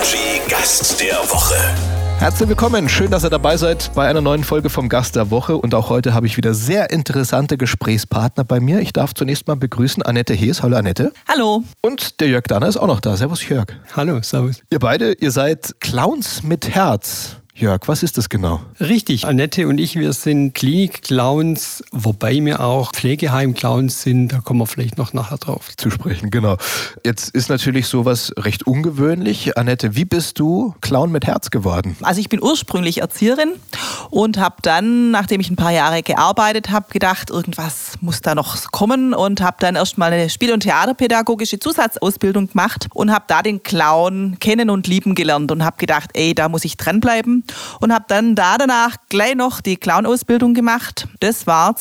Energy Gast der Woche. Herzlich willkommen, schön, dass ihr dabei seid bei einer neuen Folge vom Gast der Woche. Und auch heute habe ich wieder sehr interessante Gesprächspartner bei mir. Ich darf zunächst mal begrüßen Annette Hees. Hallo Annette. Hallo. Und der Jörg Danner ist auch noch da. Servus Jörg. Hallo, servus. Ihr beide, ihr seid Clowns mit Herz. Jörg, was ist das genau? Richtig, Annette und ich, wir sind Klinik-Clowns, wobei wir auch Pflegeheim-Clowns sind. Da kommen wir vielleicht noch nachher drauf zu sprechen, genau. Jetzt ist natürlich sowas recht ungewöhnlich. Annette, wie bist du Clown mit Herz geworden? Also ich bin ursprünglich Erzieherin und habe dann, nachdem ich ein paar Jahre gearbeitet habe, gedacht, irgendwas muss da noch kommen und habe dann erstmal eine Spiel- und Theaterpädagogische Zusatzausbildung gemacht und habe da den Clown kennen und lieben gelernt und habe gedacht, da muss ich dranbleiben. Und habe dann danach gleich noch die Clown-Ausbildung gemacht. Das war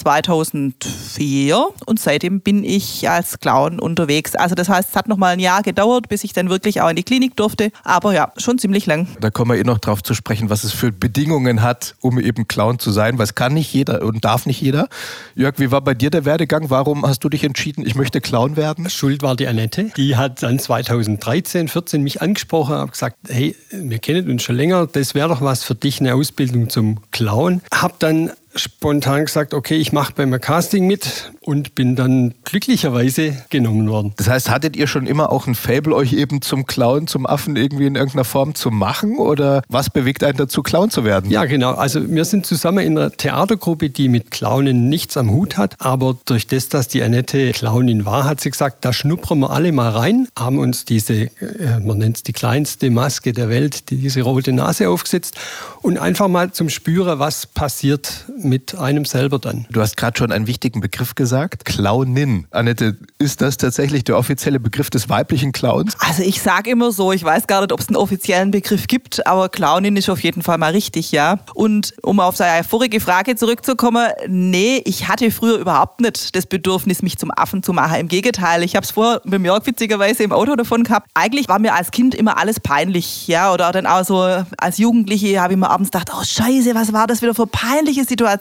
2004 und seitdem bin ich als Clown unterwegs. Also das heißt, es hat noch mal ein Jahr gedauert, bis ich dann wirklich auch in die Klinik durfte. Aber ja, schon ziemlich lang. Da kommen wir noch drauf zu sprechen, was es für Bedingungen hat, um eben Clown zu sein. Weil es kann nicht jeder und darf nicht jeder. Jörg, wie war bei dir der Werdegang? Warum hast du dich entschieden, ich möchte Clown werden? Schuld war die Annette. Die hat dann 2013, 14 mich angesprochen, hat gesagt, hey, wir kennen uns schon länger, das wäre doch was für dich, eine Ausbildung zum Clown. Hab dann spontan gesagt, okay, ich mache beim Casting mit und bin dann glücklicherweise genommen worden. Das heißt, hattet ihr schon immer auch ein Faible, euch eben zum Clown, zum Affen irgendwie in irgendeiner Form zu machen? Oder was bewegt einen dazu, Clown zu werden? Ja, genau. Also wir sind zusammen in einer Theatergruppe, die mit Clownen nichts am Hut hat. Aber durch das, dass die Annette Clownin war, hat sie gesagt, da schnuppern wir alle mal rein. Haben uns diese, man nennt es die kleinste Maske der Welt, diese rote Nase aufgesetzt. Und einfach mal zum Spüren, was passiert mit einem selber dann. Du hast gerade schon einen wichtigen Begriff gesagt, Clownin. Annette, ist das tatsächlich der offizielle Begriff des weiblichen Clowns? Also ich sage immer so, ich weiß gar nicht, ob es einen offiziellen Begriff gibt, aber Clownin ist auf jeden Fall mal richtig, ja. Und um auf seine vorige Frage zurückzukommen, nee, ich hatte früher überhaupt nicht das Bedürfnis, mich zum Affen zu machen. Im Gegenteil, ich habe es vorher mit Jörg witzigerweise im Auto davon gehabt. Eigentlich war mir als Kind immer alles peinlich, ja. Oder dann auch so als Jugendliche habe ich mir abends gedacht, oh Scheiße, was war das wieder für peinliche Situation.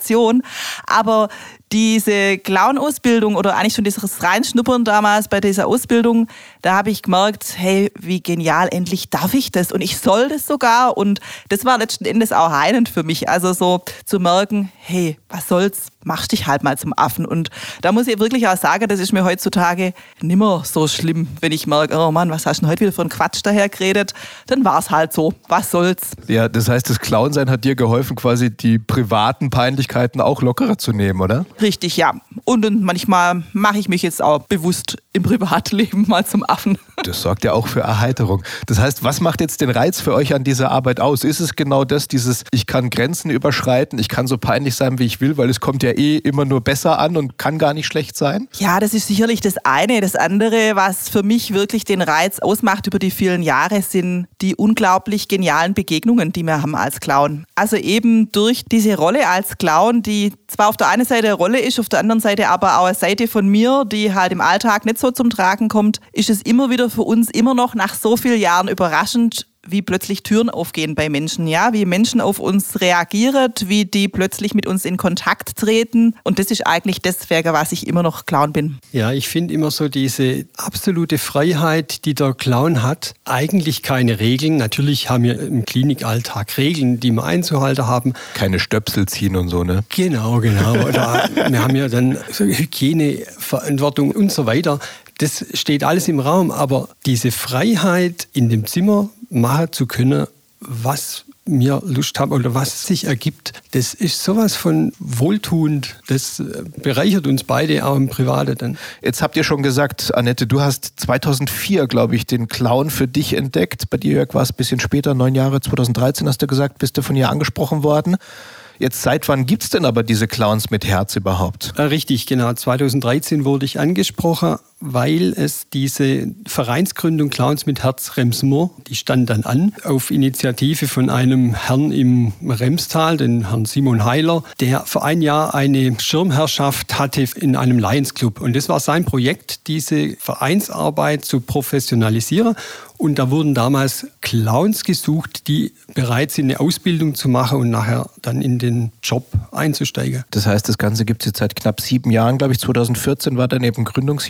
Aber diese Clown-Ausbildung oder eigentlich schon dieses Reinschnuppern damals bei dieser Ausbildung, da habe ich gemerkt, hey, wie genial, endlich darf ich das und ich soll das sogar und das war letzten Endes auch heilend für mich, also so zu merken, hey, was soll's, mach dich halt mal zum Affen und da muss ich wirklich auch sagen, das ist mir heutzutage nimmer so schlimm, wenn ich merke, oh Mann, was hast du denn heute wieder für einen Quatsch daher geredet, dann war es halt so, was soll's. Ja, das heißt, das Clownsein hat dir geholfen, quasi die privaten Peinlichkeiten auch lockerer zu nehmen, oder? Richtig, ja. Und manchmal mache ich mich jetzt auch bewusst im Privatleben mal zum Affen. Das sorgt ja auch für Erheiterung. Das heißt, was macht jetzt den Reiz für euch an dieser Arbeit aus? Ist es genau das, dieses, ich kann Grenzen überschreiten, ich kann so peinlich sein, wie ich will, weil es kommt ja immer nur besser an und kann gar nicht schlecht sein? Ja, das ist sicherlich das eine. Das andere, was für mich wirklich den Reiz ausmacht über die vielen Jahre, sind die unglaublich genialen Begegnungen, die wir haben als Clown. Also eben durch diese Rolle als Clown, die zwar auf der einen Seite eine Rolle ist, auf der anderen Seite aber auch eine Seite von mir, die halt im Alltag nicht so zum Tragen kommt, ist es immer wieder für uns immer noch nach so vielen Jahren überraschend, wie plötzlich Türen aufgehen bei Menschen, ja, wie Menschen auf uns reagieren, wie die plötzlich mit uns in Kontakt treten und das ist eigentlich das, wegen was ich immer noch Clown bin. Ja, ich finde immer so diese absolute Freiheit, die der Clown hat, eigentlich keine Regeln. Natürlich haben wir im Klinikalltag Regeln, die wir einzuhalten haben. Keine Stöpsel ziehen und so, ne? Genau. Oder wir haben ja dann so Hygieneverantwortung und so weiter. Das steht alles im Raum, aber diese Freiheit in dem Zimmer machen zu können, was mir Lust haben oder was sich ergibt, das ist sowas von wohltuend. Das bereichert uns beide auch im Privaten dann. Jetzt habt ihr schon gesagt, Annette, du hast 2004, glaube ich, den Clown für dich entdeckt. Bei dir, Jörg, war es ein bisschen später, 9 Jahre, 2013 hast du gesagt, bist du von ihr angesprochen worden. Jetzt seit wann gibt es denn aber diese Clowns mit Herz überhaupt? Richtig, genau. 2013 wurde ich angesprochen, weil es diese Vereinsgründung Clowns mit Herz Remsmoor, die stand dann an, auf Initiative von einem Herrn im Remstal, den Herrn Simon Heiler, der vor ein Jahr eine Schirmherrschaft hatte in einem Lions Club. Und das war sein Projekt, diese Vereinsarbeit zu professionalisieren. Und da wurden damals Clowns gesucht, die bereit sind, eine Ausbildung zu machen und nachher dann in den Job einzusteigen. Das heißt, das Ganze gibt es jetzt seit knapp 7 Jahren, glaube ich. 2014 war dann eben Gründungsjahr. Annette,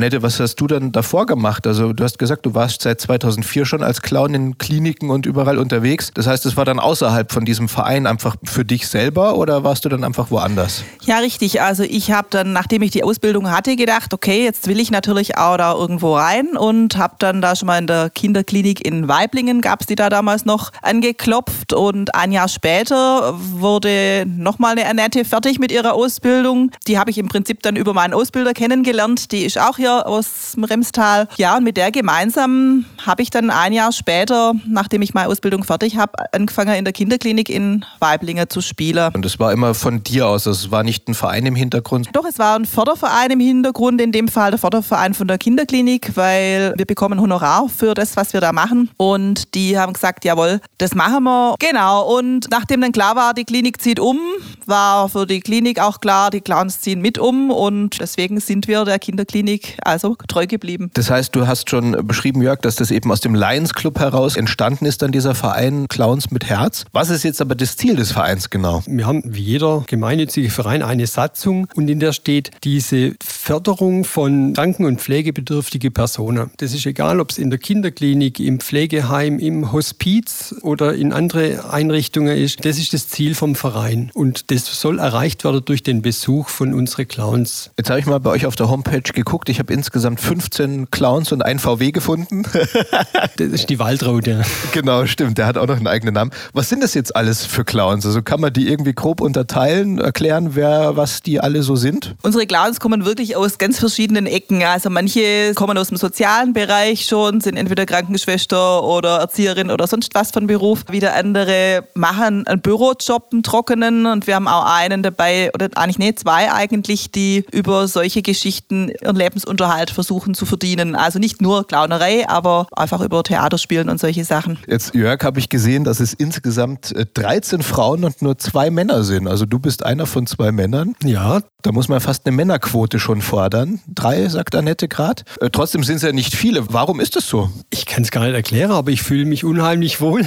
Annette, was hast du dann davor gemacht? Also du hast gesagt, du warst seit 2004 schon als Clown in Kliniken und überall unterwegs. Das heißt, es war dann außerhalb von diesem Verein einfach für dich selber oder warst du dann einfach woanders? Ja, richtig. Also ich habe dann, nachdem ich die Ausbildung hatte, gedacht, okay, jetzt will ich natürlich auch da irgendwo rein und habe dann da schon mal in der Kinderklinik in Waiblingen, gab es die da damals noch, angeklopft und ein Jahr später wurde nochmal eine Annette fertig mit ihrer Ausbildung. Die habe ich im Prinzip dann über meinen Ausbilder kennengelernt. Die ist auch hier aus dem Remstal. Ja, und mit der gemeinsam habe ich dann ein Jahr später, nachdem ich meine Ausbildung fertig habe, angefangen in der Kinderklinik in Waiblingen zu spielen. Und das war immer von dir aus, es war nicht ein Verein im Hintergrund? Doch, es war ein Förderverein im Hintergrund, in dem Fall der Förderverein von der Kinderklinik, weil wir bekommen Honorar für das, was wir da machen. Und die haben gesagt, jawohl, das machen wir. Genau, und nachdem dann klar war, die Klinik zieht um, war für die Klinik auch klar, die Clowns ziehen mit um und deswegen sind wir der Kinderklinik also treu geblieben. Das heißt, du hast schon beschrieben, Jörg, dass das eben aus dem Lions Club heraus entstanden ist, dann dieser Verein Clowns mit Herz. Was ist jetzt aber das Ziel des Vereins genau? Wir haben wie jeder gemeinnützige Verein eine Satzung und in der steht diese Förderung von kranken- und pflegebedürftigen Personen. Das ist egal, ob es in der Kinderklinik, im Pflegeheim, im Hospiz oder in andere Einrichtungen ist. Das ist das Ziel vom Verein und das soll erreicht werden durch den Besuch von unseren Clowns. Jetzt habe ich mal bei euch auf der Homepage geguckt. Ich habe insgesamt 15 Clowns und einen VW gefunden. Das ist die Waldraute. Genau, stimmt. Der hat auch noch einen eigenen Namen. Was sind das jetzt alles für Clowns? Also kann man die irgendwie grob unterteilen, erklären, was die alle so sind? Unsere Clowns kommen wirklich aus ganz verschiedenen Ecken. Also manche kommen aus dem sozialen Bereich schon, sind entweder Krankenschwester oder Erzieherin oder sonst was von Beruf. Wieder andere machen einen Bürojob, einen trockenen, und wir haben auch einen dabei, oder eigentlich zwei eigentlich, die über solche Geschichten ihren Lebensunterhalt versuchen zu verdienen. Also nicht nur Clownerei, aber einfach über Theaterspielen und solche Sachen. Jetzt, Jörg, habe ich gesehen, dass es insgesamt 13 Frauen und nur 2 Männer sind. Also du bist einer von 2 Männern. Ja. Da muss man fast eine Männerquote schon fordern. 3, sagt Annette gerade. Trotzdem sind es ja nicht viele. Warum ist das so? Ich kann es gar nicht erklären, aber ich fühle mich unheimlich wohl.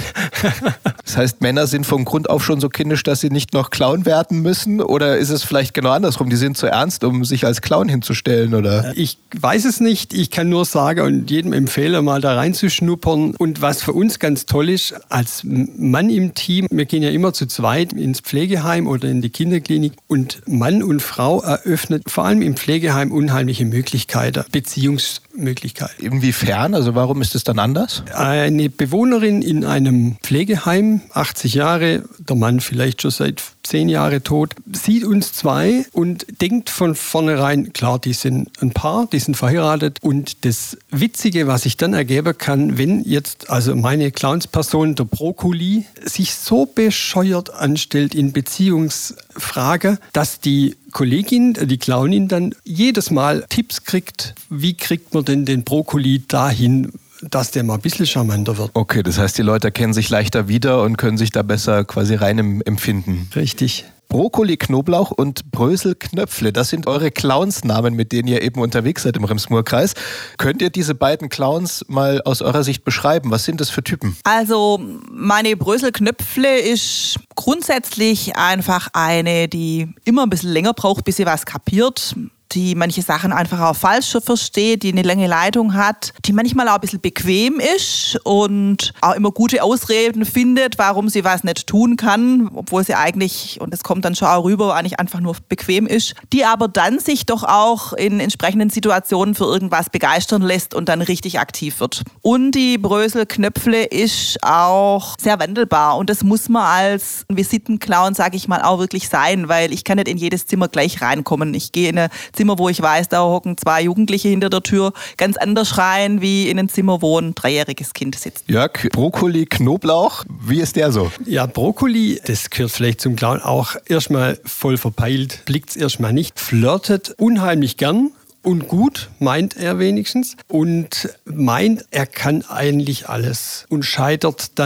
Das heißt, Männer sind von Grund auf schon so kindisch, dass sie nicht noch Clown werden müssen? Oder ist es vielleicht genau andersrum? Die sind zu ernst, um sich als Clown hinzustellen, oder? Ich weiß es nicht. Ich kann nur sagen und jedem empfehlen, mal da reinzuschnuppern. Und was für uns ganz toll ist, als Mann im Team, wir gehen ja immer zu zweit ins Pflegeheim oder in die Kinderklinik, und Mann und Frau eröffnet vor allem im Pflegeheim unheimliche Möglichkeiten, Beziehungsmöglichkeiten. Inwiefern? Also warum ist es dann anders? Eine Bewohnerin in einem Pflegeheim, 80 Jahre, der Mann vielleicht schon seit 10 Jahre tot, sieht uns 2 und denkt von vornherein, klar, die sind ein Paar, die sind verheiratet. Und das Witzige, was sich dann ergeben kann, wenn jetzt also meine Clownsperson, der Brokkoli, sich so bescheuert anstellt in Beziehungsfragen, dass die Kollegin, die Clownin, dann jedes Mal Tipps kriegt, wie kriegt man denn den Brokkoli dahin, dass der mal ein bisschen charmanter wird. Okay, das heißt, die Leute erkennen sich leichter wieder und können sich da besser quasi rein empfinden. Richtig. Brokkoli, Knoblauch und Brösel, Knöpfle, das sind eure Clownsnamen, mit denen ihr eben unterwegs seid im Rems-Murr-Kreis. Könnt ihr diese beiden Clowns mal aus eurer Sicht beschreiben? Was sind das für Typen? Also meine Brösel Knöpfle ist grundsätzlich einfach eine, die immer ein bisschen länger braucht, bis sie was kapiert, die manche Sachen einfach auch falsch versteht, die eine lange Leitung hat, die manchmal auch ein bisschen bequem ist und auch immer gute Ausreden findet, warum sie was nicht tun kann, obwohl sie eigentlich, und das kommt dann schon auch rüber, eigentlich einfach nur bequem ist, die aber dann sich doch auch in entsprechenden Situationen für irgendwas begeistern lässt und dann richtig aktiv wird. Und die Brösel Knöpfle ist auch sehr wandelbar und das muss man als Visitenclown, sage ich mal, auch wirklich sein, weil ich kann nicht in jedes Zimmer gleich reinkommen. Ich gehe in eine Zimmer, wo ich weiß, da hocken 2 Jugendliche hinter der Tür, ganz anders rein wie in ein Zimmer, wo ein 3-jähriges Kind sitzt. Jörg, Brokkoli, Knoblauch, wie ist der so? Ja, Brokkoli, das gehört vielleicht zum Clown auch erstmal voll verpeilt, blickt's erstmal nicht, flirtet unheimlich gern. Und gut, meint er wenigstens. Und meint, er kann eigentlich alles. Und scheitert dann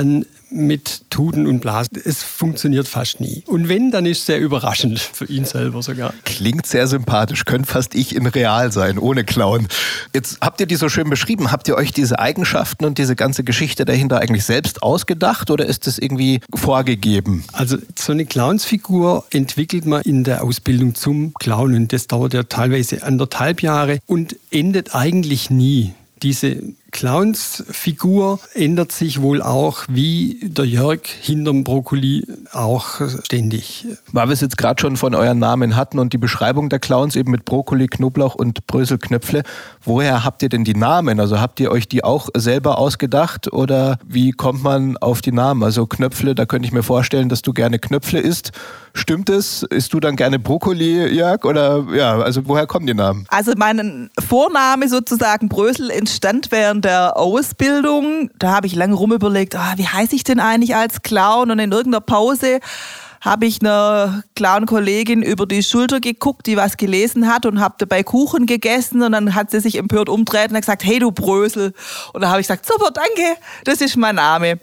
mit Tuten und Blasen. Es funktioniert fast nie. Und wenn, dann ist es sehr überraschend für ihn selber sogar. Klingt sehr sympathisch, könnte fast ich in real sein, ohne Clown. Jetzt habt ihr die so schön beschrieben. Habt ihr euch diese Eigenschaften und diese ganze Geschichte dahinter eigentlich selbst ausgedacht oder ist das irgendwie vorgegeben? Also so eine Clownsfigur entwickelt man in der Ausbildung zum Clown und das dauert ja teilweise 1,5 Jahre und endet eigentlich nie. Diese Clownsfigur ändert sich wohl auch, wie der Jörg hinterm Brokkoli auch ständig. Weil wir es jetzt gerade schon von euren Namen hatten und die Beschreibung der Clowns eben mit Brokkoli, Knoblauch und Bröselknöpfle. Woher habt ihr denn die Namen? Also habt ihr euch die auch selber ausgedacht oder wie kommt man auf die Namen? Also Knöpfle, da könnte ich mir vorstellen, dass du gerne Knöpfle isst. Stimmt es? Isst du dann gerne Brokkoli, Jörg? Oder ja, also woher kommen die Namen? Also mein Vorname sozusagen Brösel entstand während der Ausbildung. Da habe ich lange rumüberlegt, wie heiße ich denn eigentlich als Clown? Und in irgendeiner Pause habe ich einer Clown-Kollegin über die Schulter geguckt, die was gelesen hat und habe dabei Kuchen gegessen und dann hat sie sich empört umgedreht und hat gesagt, hey du Brösel. Und da habe ich gesagt, super, danke, das ist mein Name.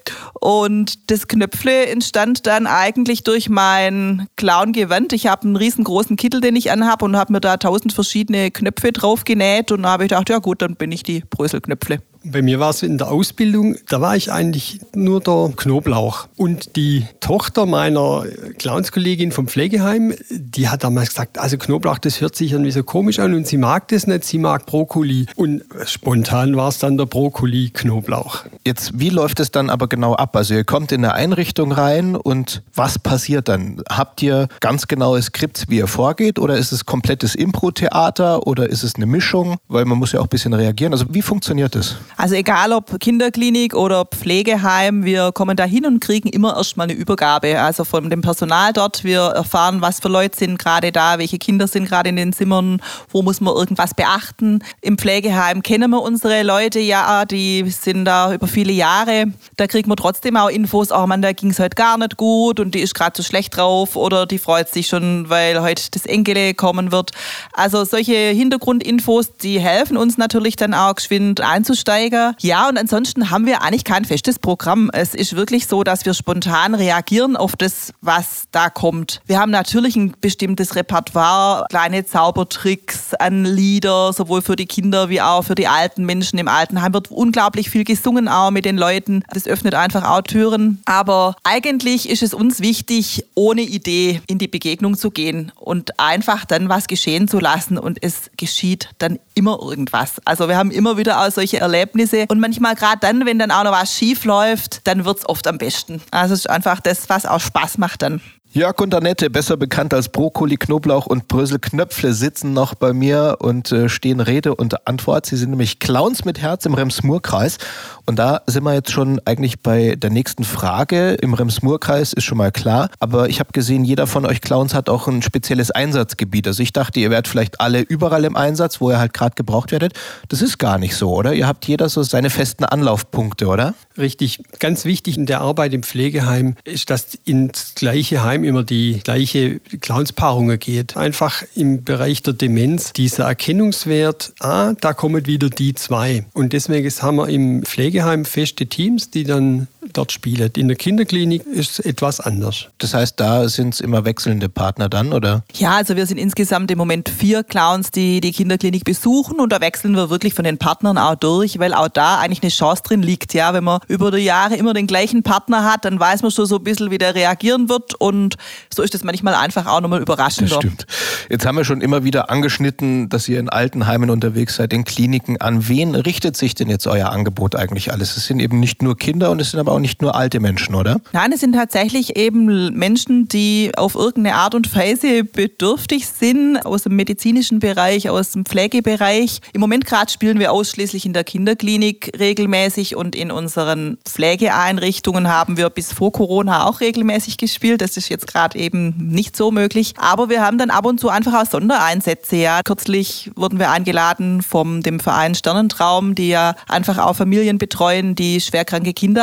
Und das Knöpfle entstand dann eigentlich durch mein Clown-Gewand. Ich habe einen riesengroßen Kittel, den ich anhabe und habe mir da 1000 verschiedene Knöpfe drauf genäht und da habe ich gedacht, ja gut, dann bin ich die Bröselknöpfle. Bei mir war es in der Ausbildung, da war ich eigentlich nur der Knoblauch. Und die Tochter meiner Clownskollegin vom Pflegeheim, die hat damals gesagt, also Knoblauch, das hört sich irgendwie so komisch an und sie mag das nicht, sie mag Brokkoli. Und spontan war es dann der Brokkoli-Knoblauch. Jetzt, wie läuft es dann aber genau ab? Also ihr kommt in eine Einrichtung rein und was passiert dann? Habt ihr ganz genaue Skripts, wie ihr vorgeht oder ist es komplettes Impro-Theater oder ist es eine Mischung? Weil man muss ja auch ein bisschen reagieren. Also wie funktioniert das? Also egal ob Kinderklinik oder Pflegeheim, wir kommen da hin und kriegen immer erstmal eine Übergabe. Also von dem Personal dort, wir erfahren, was für Leute sind gerade da, welche Kinder sind gerade in den Zimmern, wo muss man irgendwas beachten. Im Pflegeheim kennen wir unsere Leute ja, die sind da über viele Jahre. Da kriegt man trotzdem auch Infos, Mann, da ging es heute gar nicht gut und die ist gerade so schlecht drauf oder die freut sich schon, weil heute das Enkele kommen wird. Also solche Hintergrundinfos, die helfen uns natürlich dann auch geschwind einzusteigen. Ja, und ansonsten haben wir eigentlich kein festes Programm. Es ist wirklich so, dass wir spontan reagieren auf das, was da kommt. Wir haben natürlich ein bestimmtes Repertoire, kleine Zaubertricks an Lieder, sowohl für die Kinder wie auch für die alten Menschen. Im Altenheim wird unglaublich viel gesungen auch mit den Leuten. Das öffnet einfach auch Türen. Aber eigentlich ist es uns wichtig, ohne Idee in die Begegnung zu gehen und einfach dann was geschehen zu lassen. Und es geschieht dann immer irgendwas. Also wir haben immer wieder auch solche Erlebnisse. Und manchmal gerade dann, wenn dann auch noch was schief läuft, dann wird es oft am besten. Also es ist einfach das, was auch Spaß macht dann. Jörg und Annette, besser bekannt als Brokkoli, Knoblauch und Bröselknöpfle, sitzen noch bei mir und stehen Rede und Antwort. Sie sind nämlich Clowns mit Herz im Rems-Murr-Kreis. Und da sind wir jetzt schon eigentlich bei der nächsten Frage. Im Rems-Murr-Kreis ist schon mal klar. Aber ich habe gesehen, jeder von euch Clowns hat auch ein spezielles Einsatzgebiet. Also ich dachte, ihr werdet vielleicht alle überall im Einsatz, wo ihr halt gerade gebraucht werdet. Das ist gar nicht so, oder? Ihr habt jeder so seine festen Anlaufpunkte, oder? Richtig. Ganz wichtig in der Arbeit im Pflegeheim ist, dass ins gleiche Heim immer die gleiche Clownspaarung geht. Einfach im Bereich der Demenz dieser Erkennungswert, da kommen wieder die zwei. Und deswegen haben wir im Pflegeheim feste Teams, die dann dort spielen. In der Kinderklinik ist es etwas anders. Das heißt, da sind es immer wechselnde Partner dann, oder? Ja, also wir sind insgesamt im Moment 4 Clowns, die die Kinderklinik besuchen und da wechseln wir wirklich von den Partnern auch durch, weil auch da eigentlich eine Chance drin liegt. Ja, wenn man über die Jahre immer den gleichen Partner hat, dann weiß man schon so ein bisschen, wie der reagieren wird und so ist das manchmal einfach auch nochmal überraschender. Das stimmt. Jetzt haben wir schon immer wieder angeschnitten, dass ihr in Altenheimen unterwegs seid, in Kliniken. An wen richtet sich denn jetzt euer Angebot eigentlich alles? Es sind eben nicht nur Kinder und es sind aber auch nicht nur alte Menschen, oder? Nein, es sind tatsächlich eben Menschen, die auf irgendeine Art und Weise bedürftig sind, aus dem medizinischen Bereich, aus dem Pflegebereich. Im Moment gerade spielen wir ausschließlich in der Kinderklinik regelmäßig und in unseren Pflegeeinrichtungen haben wir bis vor Corona auch regelmäßig gespielt. Das ist jetzt gerade eben nicht so möglich. Aber wir haben dann ab und zu einfach auch Sondereinsätze. Ja. Kürzlich wurden wir eingeladen vom dem Verein Sternentraum, die ja einfach auch Familien betreuen, die schwerkranke Kinder haben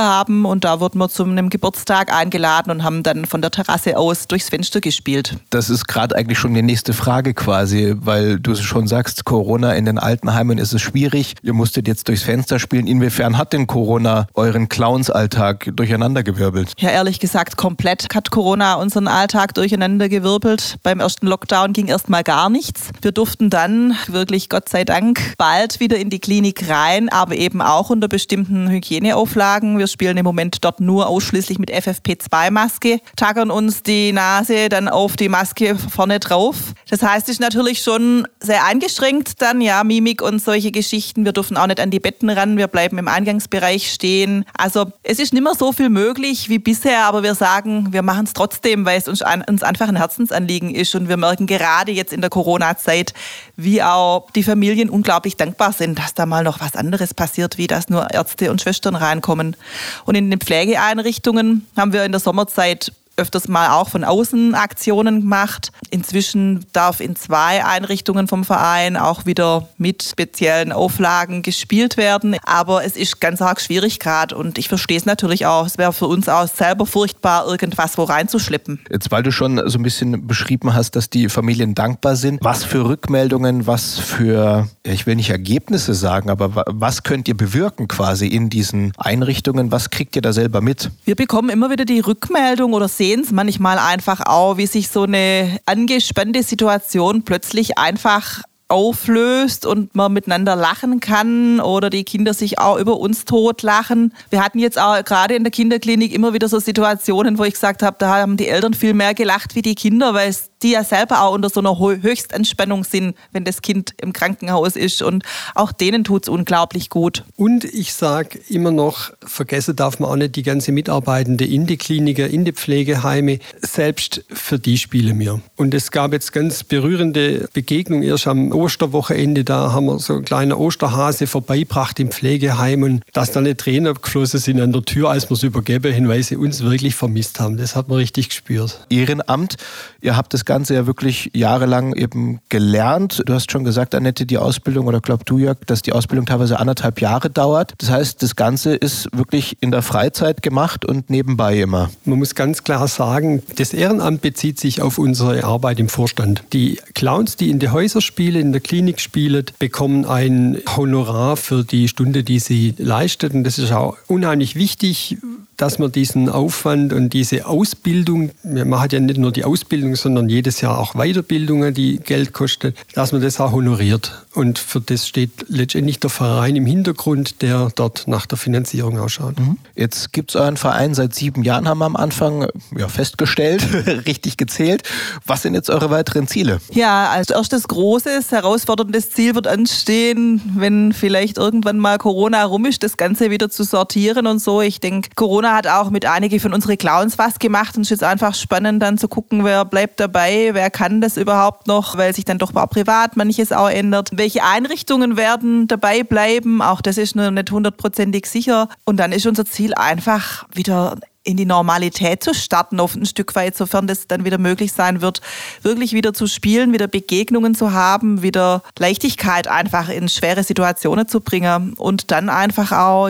und da wurden wir zu einem Geburtstag eingeladen und haben dann von der Terrasse aus durchs Fenster gespielt. Das ist gerade eigentlich schon die nächste Frage quasi, weil du schon sagst, Corona in den Altenheimen ist es schwierig. Ihr musstet jetzt durchs Fenster spielen. Inwiefern hat denn Corona euren Clownsalltag durcheinandergewirbelt? Ja, ehrlich gesagt, komplett hat Corona unseren Alltag durcheinandergewirbelt. Beim ersten Lockdown ging erstmal gar nichts. Wir durften dann wirklich, Gott sei Dank, bald wieder in die Klinik rein, aber eben auch unter bestimmten Hygieneauflagen. Wir spielen im Moment dort nur ausschließlich mit FFP2-Maske, tackern uns die Nase dann auf die Maske vorne drauf. Das heißt, es ist natürlich schon sehr eingeschränkt dann, ja, Mimik und solche Geschichten. Wir dürfen auch nicht an die Betten ran, wir bleiben im Eingangsbereich stehen. Also es ist nicht mehr so viel möglich wie bisher, aber wir sagen, wir machen es trotzdem, weil es uns einfach ein Herzensanliegen ist und wir merken gerade jetzt in der Corona-Zeit, wie auch die Familien unglaublich dankbar sind, dass da mal noch was anderes passiert, wie dass nur Ärzte und Schwestern reinkommen. Und in den Pflegeeinrichtungen haben wir in der Sommerzeit öfters mal auch von außen Aktionen gemacht. Inzwischen darf in 2 Einrichtungen vom Verein auch wieder mit speziellen Auflagen gespielt werden. Aber es ist ganz arg schwierig gerade und ich verstehe es natürlich auch. Es wäre für uns auch selber furchtbar, irgendwas wo reinzuschleppen. Jetzt, weil du schon so ein bisschen beschrieben hast, dass die Familien dankbar sind. Was für Rückmeldungen, was für, ich will nicht Ergebnisse sagen, aber was könnt ihr bewirken quasi in diesen Einrichtungen? Was kriegt ihr da selber mit? Wir bekommen immer wieder die Rückmeldung oder sehen es manchmal einfach auch, wie sich so eine angespannte Situation plötzlich einfach auflöst und man miteinander lachen kann oder die Kinder sich auch über uns totlachen. Wir hatten jetzt auch gerade in der Kinderklinik immer wieder so Situationen, wo ich gesagt habe, da haben die Eltern viel mehr gelacht wie die Kinder, weil die ja selber auch unter so einer Höchstentspannung sind, wenn das Kind im Krankenhaus ist und auch denen tut es unglaublich gut. Und ich sage immer noch, vergessen darf man auch nicht die ganze Mitarbeitende in die Kliniker, in die Pflegeheime, selbst für die spielen wir. Und es gab jetzt ganz berührende Begegnungen erst am Osterwochenende, da haben wir so einen kleinen Osterhase vorbeigebracht im Pflegeheim und dass da eine Tränen geflossen sind an der Tür, als wir es übergeben haben, weil sie uns wirklich vermisst haben. Das hat man richtig gespürt. Ehrenamt, ihr habt das Ganze ja wirklich jahrelang eben gelernt. Du hast schon gesagt, Annette, die Ausbildung, oder glaub du, Jörg, dass die Ausbildung teilweise 1,5 Jahre dauert. Das heißt, das Ganze ist wirklich in der Freizeit gemacht und nebenbei immer. Man muss ganz klar sagen, das Ehrenamt bezieht sich auf unsere Arbeit im Vorstand. Die Clowns, die in den Häusern spielen, in der Klinik spielen, bekommen ein Honorar für die Stunde, die sie leisten. Und das ist auch unheimlich wichtig, dass man diesen Aufwand und diese Ausbildung, wir machen ja nicht nur die Ausbildung, sondern jedes Jahr auch Weiterbildungen, die Geld kosten, dass man das auch honoriert. Und für das steht letztendlich der Verein im Hintergrund, der dort nach der Finanzierung ausschaut. Jetzt gibt es euren Verein seit 7 Jahren, haben wir am Anfang festgestellt, richtig gezählt. Was sind jetzt eure weiteren Ziele? Ja, als erstes großes, herausforderndes Ziel wird anstehen, wenn vielleicht irgendwann mal Corona rum ist, das Ganze wieder zu sortieren und so. Ich denke, Corona hat auch mit einigen von unseren Clowns was gemacht und es ist jetzt einfach spannend dann zu gucken, wer bleibt dabei, wer kann das überhaupt noch, weil sich dann doch auch privat manches auch ändert. Welche Einrichtungen werden dabei bleiben, auch das ist noch nicht 100%ig sicher. Und dann ist unser Ziel einfach wieder in die Normalität zu starten, auf ein Stück weit, sofern das dann wieder möglich sein wird, wirklich wieder zu spielen, wieder Begegnungen zu haben, wieder Leichtigkeit einfach in schwere Situationen zu bringen und dann einfach auch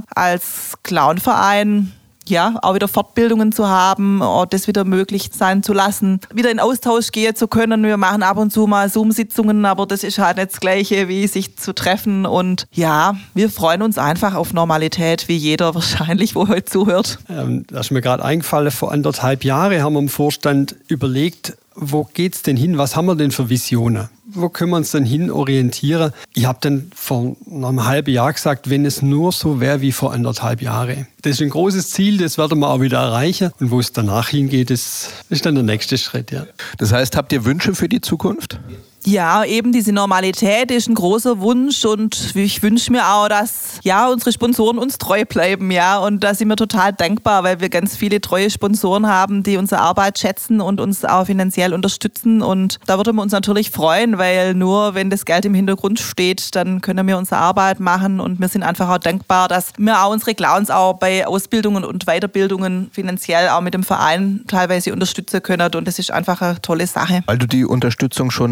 als Clownverein auch wieder Fortbildungen zu haben, das wieder möglich sein zu lassen, wieder in Austausch gehen zu können. Wir machen ab und zu mal Zoom-Sitzungen, aber das ist halt nicht das Gleiche, wie sich zu treffen. Und wir freuen uns einfach auf Normalität, wie jeder wahrscheinlich, wo heute zuhört. Das ist mir gerade eingefallen, vor 1,5 Jahren haben wir im Vorstand überlegt, wo geht's denn hin? Was haben wir denn für Visionen? Wo können wir uns denn hin orientieren? Ich habe dann vor einem halben Jahr gesagt, wenn es nur so wäre wie vor 1,5 Jahren. Das ist ein großes Ziel, das werden wir auch wieder erreichen. Und wo es danach hingeht, das ist dann der nächste Schritt. Ja. Das heißt, habt ihr Wünsche für die Zukunft? Ja, eben diese Normalität ist ein großer Wunsch und ich wünsche mir auch, dass unsere Sponsoren uns treu bleiben, und da sind wir total dankbar, weil wir ganz viele treue Sponsoren haben, die unsere Arbeit schätzen und uns auch finanziell unterstützen und da würden wir uns natürlich freuen, weil nur wenn das Geld im Hintergrund steht, dann können wir unsere Arbeit machen und wir sind einfach auch dankbar, dass wir auch unsere Clowns auch bei Ausbildungen und Weiterbildungen finanziell auch mit dem Verein teilweise unterstützen können und das ist einfach eine tolle Sache. Weil du die Unterstützung schon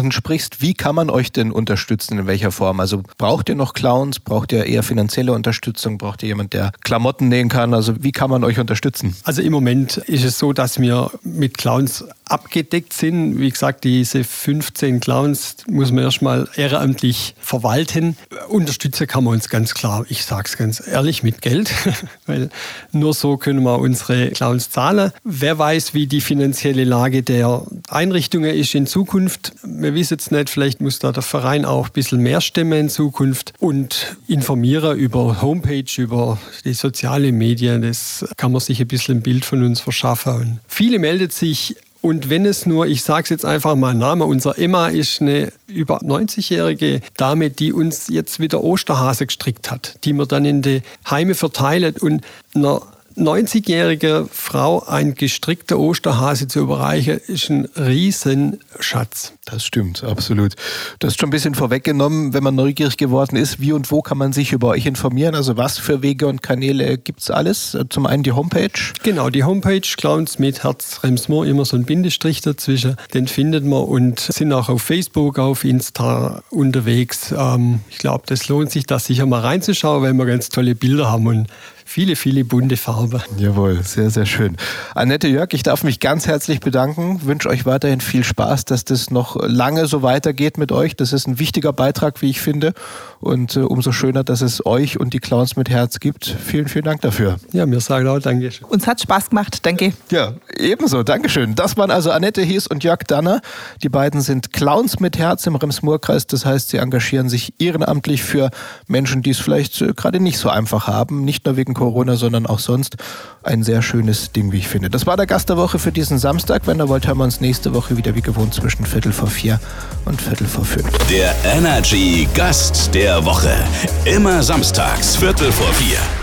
Clowns-Menschen sprichst, wie kann man euch denn unterstützen, in welcher Form? Also braucht ihr noch Clowns? Braucht ihr eher finanzielle Unterstützung? Braucht ihr jemand, der Klamotten nähen kann? Also wie kann man euch unterstützen? Also im Moment ist es so, dass wir mit Clowns abgedeckt sind. Wie gesagt, diese 15 Clowns muss man erstmal ehrenamtlich verwalten. Unterstützen kann man uns ganz klar, ich sage es ganz ehrlich, mit Geld, weil nur so können wir unsere Clowns zahlen. Wer weiß, wie die finanzielle Lage der Einrichtungen ist in Zukunft. Wir wissen es nicht, vielleicht muss da der Verein auch ein bisschen mehr stemmen in Zukunft und informieren über Homepage, über die sozialen Medien. Das kann man sich ein bisschen ein Bild von uns verschaffen. Und viele melden sich. Und wenn es nur, ich sage es jetzt einfach mal Name, unser Emma ist eine über 90-jährige Dame, die uns jetzt wieder Osterhase gestrickt hat, die wir dann in die Heime verteilen. Und einer 90-jährige Frau ein gestrickter Osterhase zu überreichen, ist ein Riesenschatz. Das stimmt, absolut. Du hast schon ein bisschen vorweggenommen, wenn man neugierig geworden ist, wie und wo kann man sich über euch informieren? Also was für Wege und Kanäle gibt es alles? Zum einen die Homepage? Genau, die Homepage Clowns mit Herz Remsmoor, immer so ein Bindestrich dazwischen. Den findet man und sind auch auf Facebook, auf Insta unterwegs. Ich glaube, das lohnt sich, da sicher mal reinzuschauen, weil wir ganz tolle Bilder haben und viele, viele bunte Farben. Jawohl, sehr, sehr schön. Annette, Jörg, ich darf mich ganz herzlich bedanken, wünsche euch weiterhin viel Spaß, dass das noch lange so weitergeht mit euch. Das ist ein wichtiger Beitrag, wie ich finde. Und umso schöner, dass es euch und die Clowns mit Herz gibt. Vielen, vielen Dank dafür. Ja, mir sagen auch Dankeschön. Uns hat Spaß gemacht, danke. Ja, ebenso, Dankeschön. Das waren also Annette Hies und Jörg Danner. Die beiden sind Clowns mit Herz im Rems-Murr-Kreis. Das heißt, sie engagieren sich ehrenamtlich für Menschen, die es vielleicht gerade nicht so einfach haben. Nicht nur wegen Corona, sondern auch sonst. Ein sehr schönes Ding, wie ich finde. Das war der Gast der Woche für diesen Samstag. Wenn ihr wollt, hören wir uns nächste Woche wieder wie gewohnt zwischen 4:45 und 4:45. Der Energy Gast der Woche. Immer samstags 4:45.